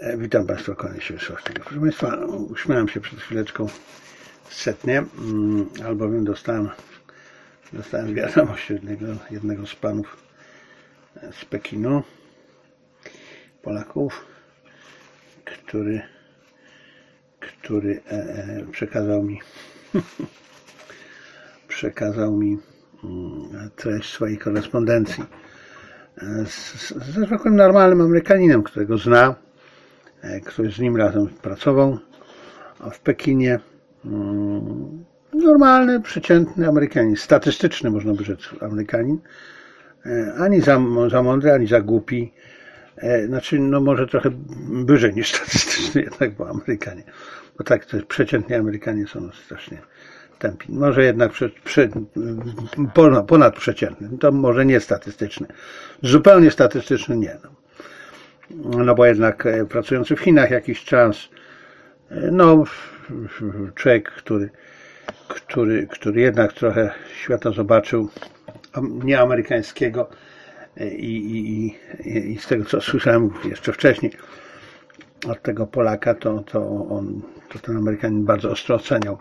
Witam Państwa, kłaniam się Wysławskiego. Proszę Państwa, uśmiałem się przed chwileczką setnie, albowiem dostałem wiadomość jednego z panów z Pekinu, Polaków, który przekazał mi treść swojej korespondencji ze zwykłym, normalnym Amerykaninem, którego zna, który z nim razem pracował w Pekinie. Normalny, przeciętny Amerykanin, statystyczny, można by rzec, Amerykanin. Ani za mądry, ani za głupi. Znaczy, no może trochę wyżej niż statystyczny jednak, bo Amerykanie. Bo tak, to przeciętni Amerykanie są strasznie tępi. Może jednak ponadprzeciętny. To może nie statystyczny. Zupełnie statystyczny nie. No bo jednak pracujący w Chinach jakiś czas, no człowiek, który jednak trochę świata zobaczył, nie amerykańskiego, i z tego, co słyszałem jeszcze wcześniej od tego Polaka, to ten Amerykanin bardzo ostro oceniał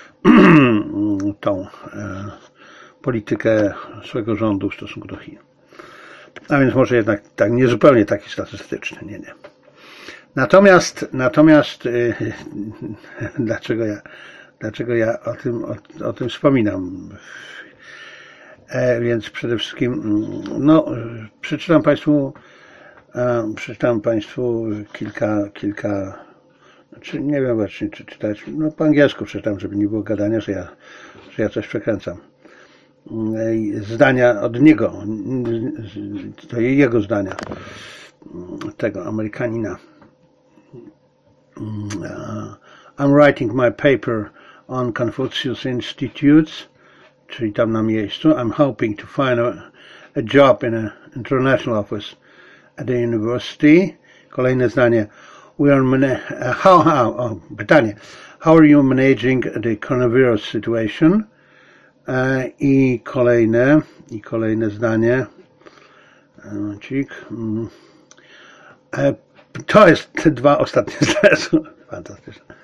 tą politykę swojego rządu w stosunku do Chin. A więc może jednak tak nie zupełnie taki statystyczny, nie. Natomiast dlaczego ja o tym wspominam? Więc przede wszystkim, no, przeczytam Państwu kilka, znaczy nie wiem właśnie, czy czytać, no po angielsku przeczytam, żeby nie było gadania, że ja coś przekręcam. Zdania od niego, to jego zdania, tego Amerykanina. I'm writing my paper on Confucius Institutes, czyli tam na miejscu. I'm hoping to find a job in an international office at the university. Kolejne zdanie. Pytanie. How are you managing the coronavirus situation? I kolejne zdanie. To jest te dwa ostatnie zdania. Fantastyczne.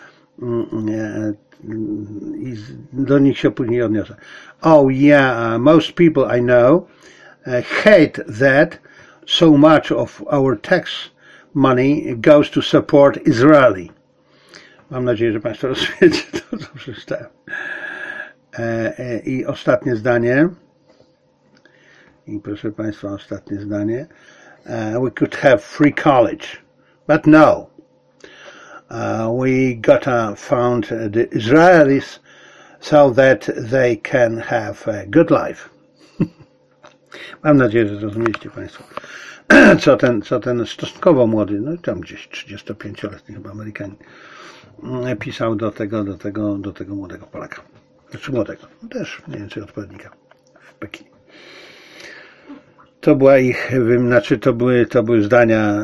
I do nich się później odniosę. Oh yeah, most people I know hate that so much of our tax money goes to support Israeli. Mam nadzieję, że Państwo rozumiecie to, co przeczytałem. I ostatnie zdanie. I proszę Państwa, ostatnie zdanie. We could have free college, but no. We gotta fund the Israelis so that they can have a good life. Mam nadzieję, że zrozumieliście Państwo, co ten stosunkowo młody, no tam gdzieś 35-letni chyba Amerykanin, pisał do tego młodego Polaka. Znaczy młodego, też mniej więcej odpowiednika w Pekinie. To była to były zdania,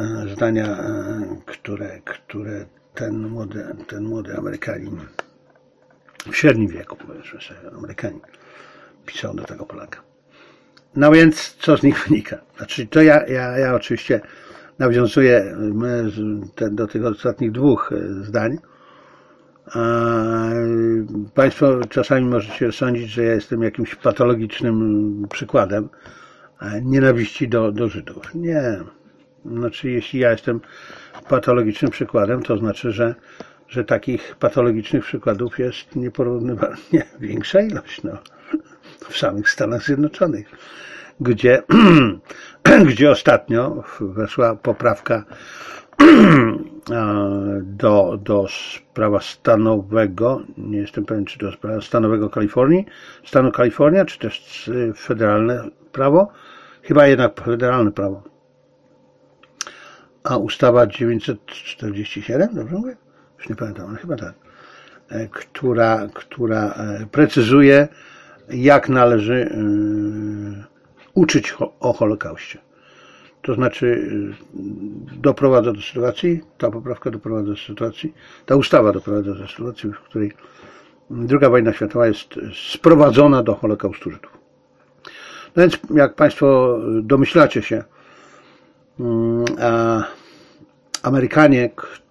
które ten młody Amerykanin w średnim wieku, powiedzmy sobie, Amerykanin pisał do tego Polaka. No więc co z nich wynika? Znaczy to ja oczywiście nawiązuję do tych ostatnich dwóch zdań. Państwo czasami możecie sądzić, że ja jestem jakimś patologicznym przykładem nienawiści do Żydów. Nie. Znaczy, jeśli ja jestem patologicznym przykładem, to znaczy, że takich patologicznych przykładów jest nieporównywalnie większa ilość, no, w samych Stanach Zjednoczonych, gdzie ostatnio weszła poprawka do prawa stanowego, nie jestem pewien, czy to prawa stanowego stanu Kalifornia, czy też federalne prawo, chyba jednak federalne prawo. A ustawa 947, dobrze mówię? Już nie pamiętam, ale chyba tak. Która precyzuje, jak należy uczyć o Holokauście. To znaczy doprowadza do sytuacji, ta poprawka doprowadza do sytuacji, ta ustawa doprowadza do sytuacji, w której II wojna światowa jest sprowadzona do Holokaustu Żydów. No więc jak Państwo domyślacie się, Amerykanie,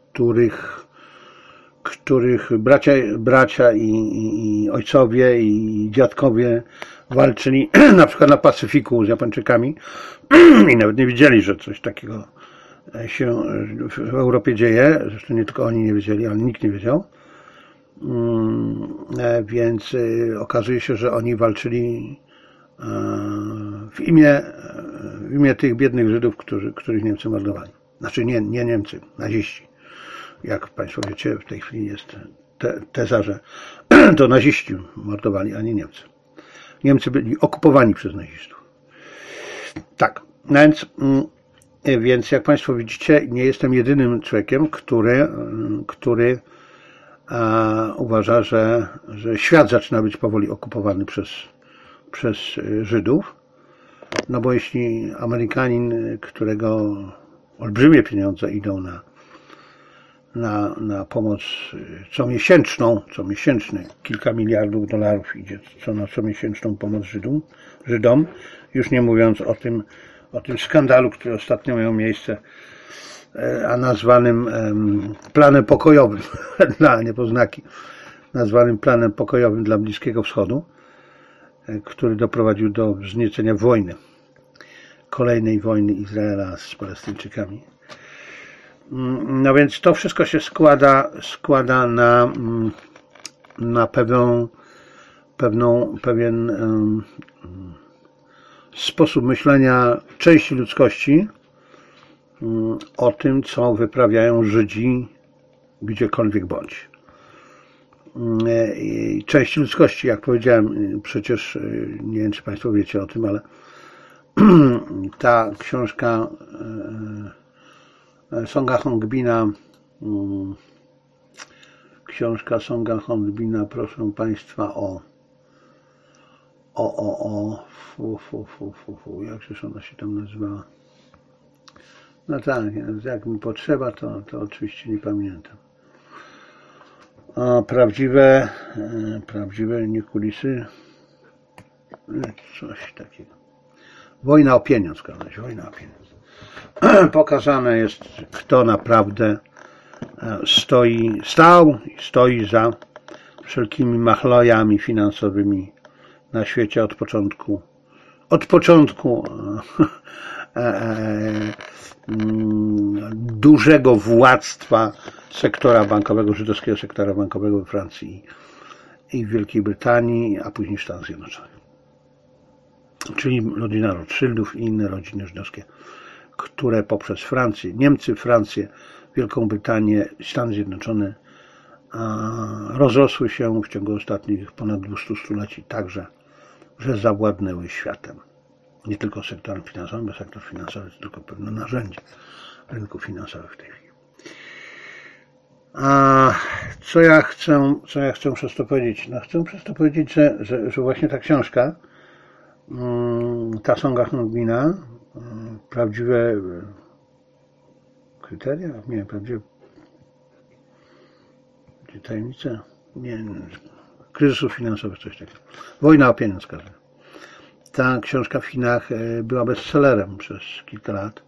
których bracia i ojcowie i dziadkowie walczyli na przykład na Pacyfiku z Japończykami i nawet nie wiedzieli, że coś takiego się w Europie dzieje. Zresztą nie tylko oni nie wiedzieli, ale nikt nie wiedział. Więc okazuje się, że oni walczyli w imię tych biednych Żydów, których Niemcy mordowali. Znaczy nie Niemcy, naziści. Jak Państwo wiecie, w tej chwili jest teza, że to naziści mordowali, a nie Niemcy. Niemcy byli okupowani przez nazistów. Tak, więc jak Państwo widzicie, nie jestem jedynym człowiekiem, który uważa, że świat zaczyna być powoli okupowany przez Żydów. No bo jeśli Amerykanin, którego olbrzymie pieniądze idą na pomoc comiesięczny, kilka miliardów dolarów idzie na comiesięczną pomoc Żydom, już nie mówiąc o tym skandalu, który ostatnio miał miejsce, a nazwanym planem pokojowym dla niepoznaki, nazwanym planem pokojowym dla Bliskiego Wschodu, który doprowadził do wzniecenia wojny, kolejnej wojny Izraela z Palestyńczykami. No więc to wszystko się składa na pewien sposób myślenia części ludzkości o tym, co wyprawiają Żydzi gdziekolwiek bądź. Części ludzkości, jak powiedziałem, przecież nie wiem, czy Państwo wiecie o tym, ale ta książka Songa Hongbina, proszę Państwa, jakżeż ona się tam nazywała? No tak, jak mi potrzeba, to oczywiście nie pamiętam. A prawdziwe nie kulisy, coś takiego. Wojna o pieniądz, wojna o pieniądz. Pokazane jest, kto naprawdę stoi za wszelkimi machlojami finansowymi na świecie od początku dużego władztwa sektora bankowego, żydowskiego sektora bankowego we Francji i w Wielkiej Brytanii, a później w Stanach Zjednoczonych. Czyli rodzina Rothschildów i inne rodziny żydowskie, które poprzez Niemcy, Francję, Wielką Brytanię, Stany Zjednoczone rozrosły się w ciągu ostatnich ponad 200 stuleci także, że zawładnęły światem. Nie tylko sektorem finansowym, bo sektor finansowy to tylko pewne narzędzie rynku finansowego w tej chwili. A co ja chcę przez to powiedzieć? No, chcę przez to powiedzieć, że właśnie ta książka, ta Songa Hongbina, prawdziwe kryteria? Nie, prawdziwe tajemnice? Nie, kryzysów finansowych, coś takiego. Wojna o pieniądz, każdy. Ta książka w Chinach była bestsellerem przez kilka lat.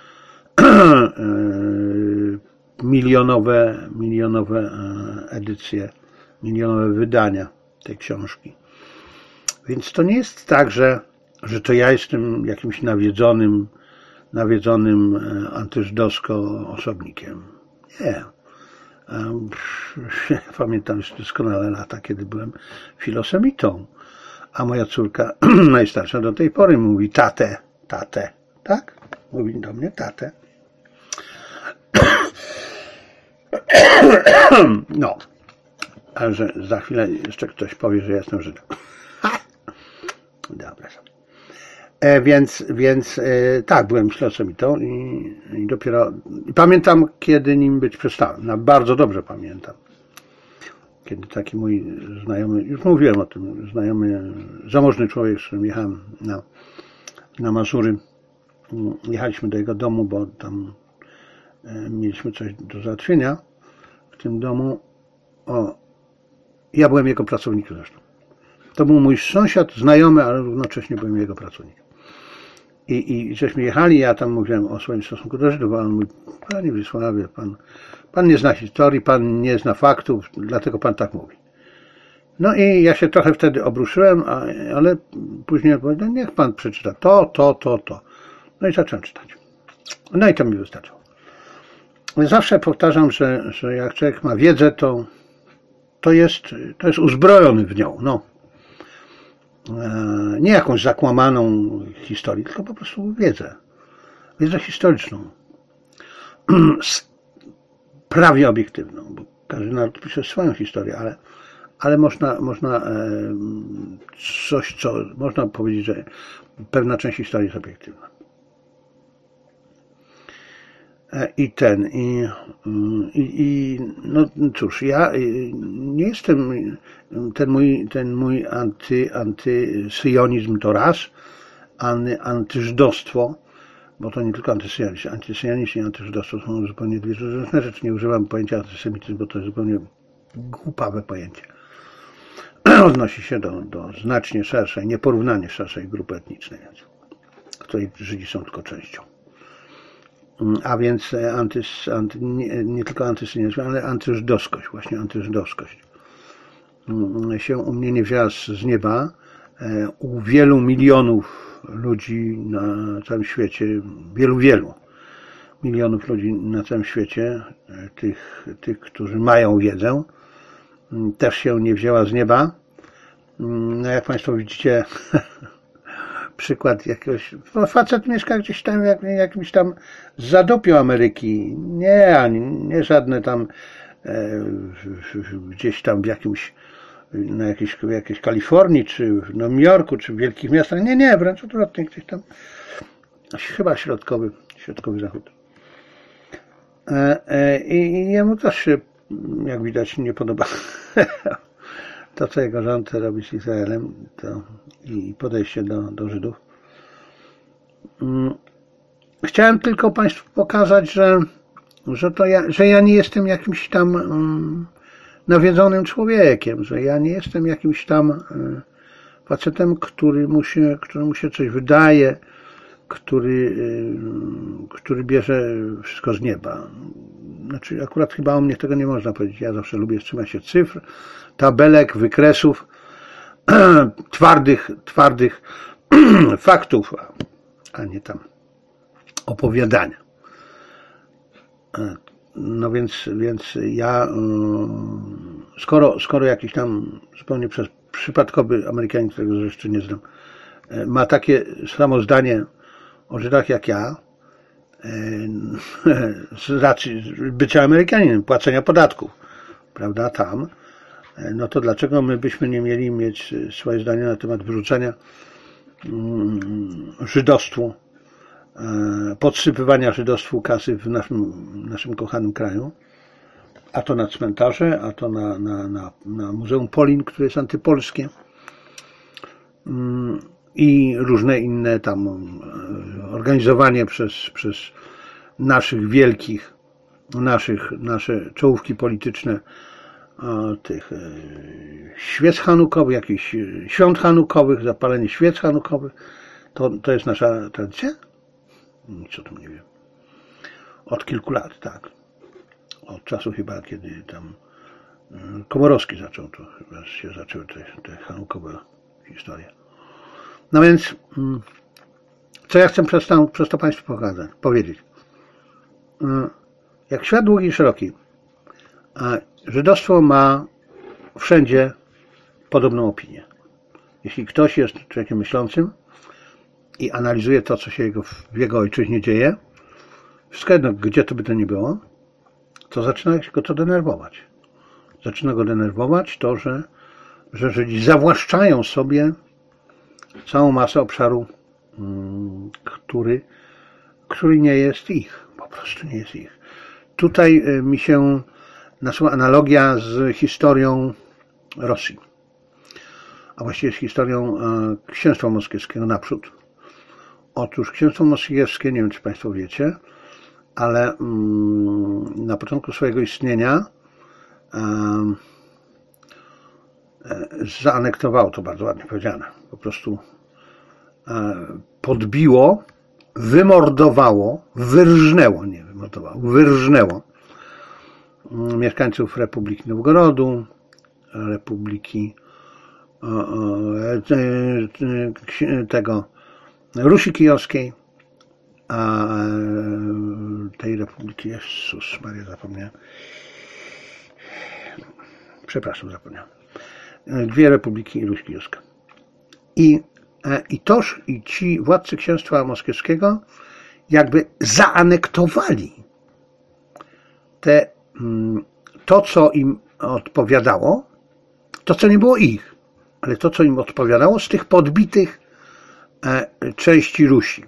Milionowe edycje, milionowe wydania tej książki. Więc to nie jest tak, że to ja jestem jakimś nawiedzonym antyżydowsko osobnikiem. Nie. Pamiętam już doskonale lata, kiedy byłem filosemitą, a moja córka najstarsza do tej pory mówi tatę, tak? Mówi do mnie tatę. No, a że za chwilę jeszcze ktoś powie, że ja jestem Żydem. Dobra. Więc tak, byłem filosemitą i dopiero pamiętam, kiedy nim być przestałem. Bardzo dobrze pamiętam. Kiedy taki mój znajomy, już mówiłem o tym, znajomy, zamożny człowiek, z którym jechałem na Mazury, jechaliśmy do jego domu, bo tam mieliśmy coś do załatwienia w tym domu. Ja byłem jego pracownikiem zresztą. To był mój sąsiad, znajomy, ale równocześnie byłem jego pracownikiem. I żeśmy jechali, ja tam mówiłem o swoim stosunku do Żydów, a on mówi, panie Wiesławie, pan nie zna historii, pan nie zna faktów, dlatego pan tak mówi. No i ja się trochę wtedy obruszyłem, ale później powiedziałem, niech pan przeczyta to. No i zacząłem czytać. No i to mi wystarczyło. Zawsze powtarzam, że jak człowiek ma wiedzę, to jest uzbrojony w nią. No. Nie jakąś zakłamaną historię, tylko po prostu wiedzę. Wiedzę historyczną. Prawie obiektywną, bo każdy naród pisze swoją historię, ale można coś, co można powiedzieć, że pewna część historii jest obiektywna. No cóż, ja nie jestem, ten mój antysyjonizm to raz, antyżydostwo, bo to nie tylko antysyjonizm i antyżydostwo są zupełnie dwie różne rzeczy. Nie używam pojęcia antysemityzm, bo to jest zupełnie głupawe pojęcie. Odnosi się do znacznie szerszej, nieporównanie szerszej grupy etnicznej, której Żydzi są tylko częścią. A więc nie tylko antysyjonizm, ale antyżydowskość, właśnie antyżydowskość się u mnie nie wzięła z nieba. U wielu milionów ludzi na całym świecie, wielu milionów ludzi na całym świecie, tych, którzy mają wiedzę, też się nie wzięła z nieba. No jak Państwo widzicie, przykład jakiegoś, facet mieszka gdzieś tam w jakimś tam zadupiu Ameryki, nie żadne tam gdzieś tam w jakiejś Kalifornii, czy w Nowym Jorku, czy w wielkich miastach, nie, wręcz odwrotnie, gdzieś tam chyba środkowy zachód. I jemu też się, jak widać, nie podoba to, co jego rząd robi z Izraelem, i podejście do Żydów. Chciałem tylko Państwu pokazać, że ja nie jestem jakimś tam nawiedzonym człowiekiem, że ja nie jestem jakimś tam facetem, któremu się coś wydaje, który bierze wszystko z nieba. Znaczy, akurat chyba o mnie tego nie można powiedzieć. Ja zawsze lubię trzymać się cyfr, tabelek, wykresów, twardych faktów, a nie tam opowiadania. No więc ja, skoro jakiś tam zupełnie przypadkowy Amerykanin, którego jeszcze nie znam, ma takie samo zdanie o Żydach jak ja, z racji bycia Amerykaninem, płacenia podatków, prawda, tam, no to dlaczego my byśmy nie mieli mieć swoje zdanie na temat wyrzucania żydostwu, podsypywania żydostwu kasy w naszym kochanym kraju, a to na cmentarze, a to na Muzeum Polin, które jest antypolskie, i różne inne tam organizowanie przez naszych wielkich, nasze czołówki polityczne tych świec hanukowych, jakichś świąt hanukowych, zapalenie świec hanukowych. To jest nasza tradycja? Nic o tym nie wiem. Od kilku lat, tak. Od czasu chyba, kiedy tam Komorowski zaczął, to chyba się zaczęły te hanukowe historie. No więc, co ja chcę przez to Państwu powiedzieć? Jak świat długi i szeroki, żydostwo ma wszędzie podobną opinię. Jeśli ktoś jest człowiekiem myślącym i analizuje to, co się w jego ojczyźnie dzieje, wszystko jedno, gdzie to by to nie było, to zaczyna go to denerwować. Zaczyna go denerwować to, że Żydzi zawłaszczają sobie całą masę obszaru, który nie jest ich. Po prostu nie jest ich. Tutaj mi się nasuwa analogia z historią Rosji, a właściwie z historią Księstwa Moskiewskiego naprzód. Otóż Księstwo Moskiewskie, nie wiem, czy Państwo wiecie, ale na początku swojego istnienia zaanektowało, to bardzo ładnie powiedziane, po prostu podbiło wymordowało, wyrżnęło, nie wymordowało, wyrżnęło mieszkańców Republiki Nowgorodu, Republiki Rusi Kijowskiej, a tej Republiki, Jezus Maria, zapomniałem. Przepraszam, zapomniałem. Dwie republiki i Ruś Kijowska. I ci władcy księstwa moskiewskiego jakby zaanektowali to, co im odpowiadało, to, co nie było ich, ale to, co im odpowiadało z tych podbitych części Rusi.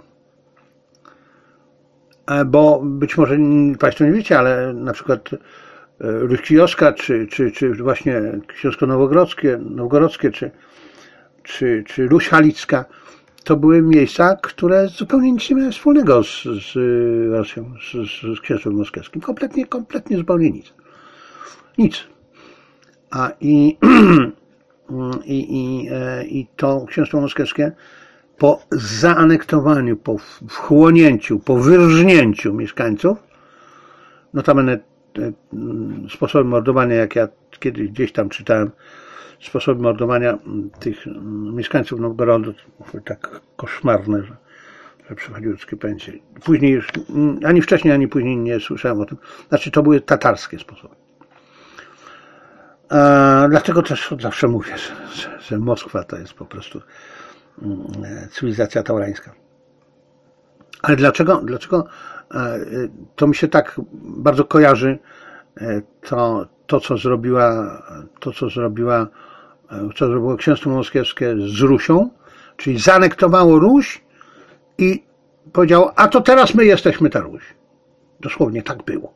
Bo być może Państwo nie wiecie, ale na przykład Ruś Kijowska, czy właśnie Książko Nowgorodzkie, czy Ruś Halicka, to były miejsca, które zupełnie nic nie miały wspólnego z Rosją, z księstwem moskiewskim. Kompletnie zupełnie nic. Nic. I to księstwo moskiewskie po zaanektowaniu, po wchłonięciu, po wyrżnięciu mieszkańców, notabene sposoby mordowania, jak ja kiedyś gdzieś tam czytałem, sposoby mordowania tych mieszkańców Nowgorodu były tak koszmarne, że przechodziły ludzkie pojęcie. Później już, ani wcześniej, ani później nie słyszałem o tym. Znaczy, to były tatarskie sposoby. Dlatego też od zawsze mówię, że Moskwa to jest po prostu cywilizacja taurańska. Ale dlaczego to mi się tak bardzo kojarzy to co zrobiło księstwo moskiewskie z Rusią, czyli zaanektowało Ruś i powiedziało, a to teraz my jesteśmy ta Ruś. Dosłownie tak było.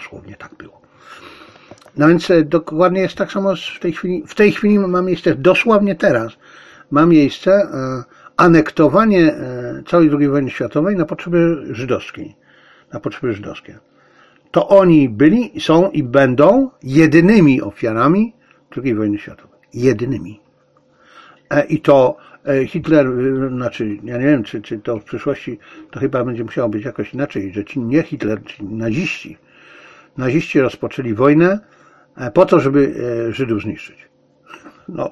No więc dokładnie jest tak samo w tej chwili ma miejsce, dosłownie teraz ma miejsce anektowanie całej II wojny światowej na potrzeby żydowskie. To oni byli, są i będą jedynymi ofiarami II wojny światowej. Jedynymi. I to Hitler, znaczy ja nie wiem, czy to w przyszłości to chyba będzie musiało być jakoś inaczej, że nie Hitler, ci naziści rozpoczęli wojnę po to, żeby Żydów zniszczyć. No,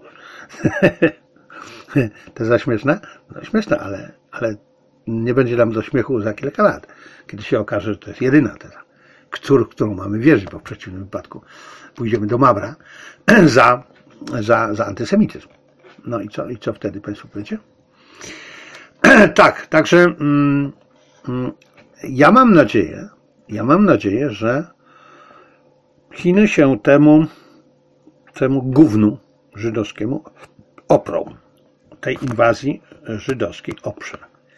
to za śmieszne? No, śmieszne, ale nie będzie nam do śmiechu za kilka lat, kiedy się okaże, że to jest jedyna teza, którą mamy wierzyć, bo w przeciwnym wypadku pójdziemy do Mawra za antysemityzm. No i co wtedy Państwo powiecie? Tak, także ja mam nadzieję, że Chiny się temu gównu żydowskiemu oprą, tej inwazji żydowskiej oprze.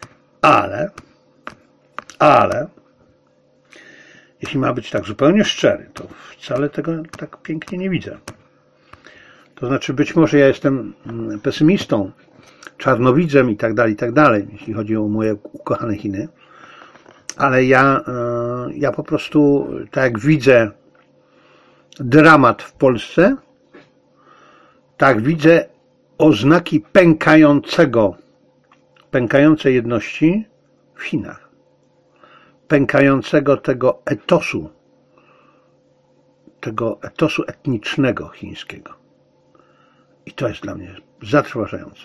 Ale jeśli ma być tak zupełnie szczery, to wcale tego tak pięknie nie widzę. To znaczy, być może ja jestem pesymistą, czarnowidzem i tak dalej, jeśli chodzi o moje ukochane Chiny, ale ja po prostu, tak jak widzę dramat w Polsce, tak widzę oznaki pękającej jedności w Chinach, pękającego tego etosu etnicznego chińskiego. I to jest dla mnie zatrważające.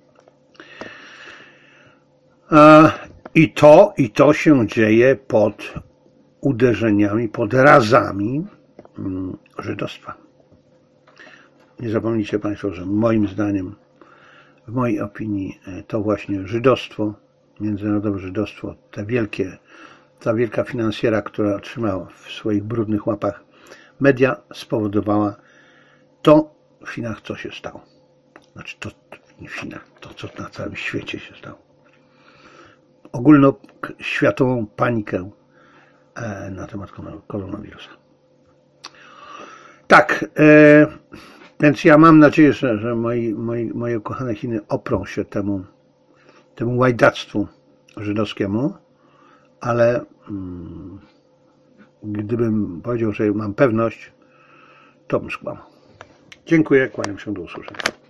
I to się dzieje pod uderzeniami, pod razami żydostwa. Nie zapomnijcie Państwo, że moim zdaniem, w mojej opinii, to właśnie żydostwo, międzynarodowe żydostwo, ta wielka finansjera, która trzymała w swoich brudnych łapach media, spowodowała to w Chinach, co się stało. Znaczy to nie w Chinach, to co na całym świecie się stało. Ogólnoświatową panikę na temat koronawirusa. Tak, więc ja mam nadzieję, że moje ukochane Chiny oprą się temu łajdactwu żydowskiemu, ale gdybym powiedział, że mam pewność, to bym skłamał. Dziękuję, kłaniam się, do usłyszenia.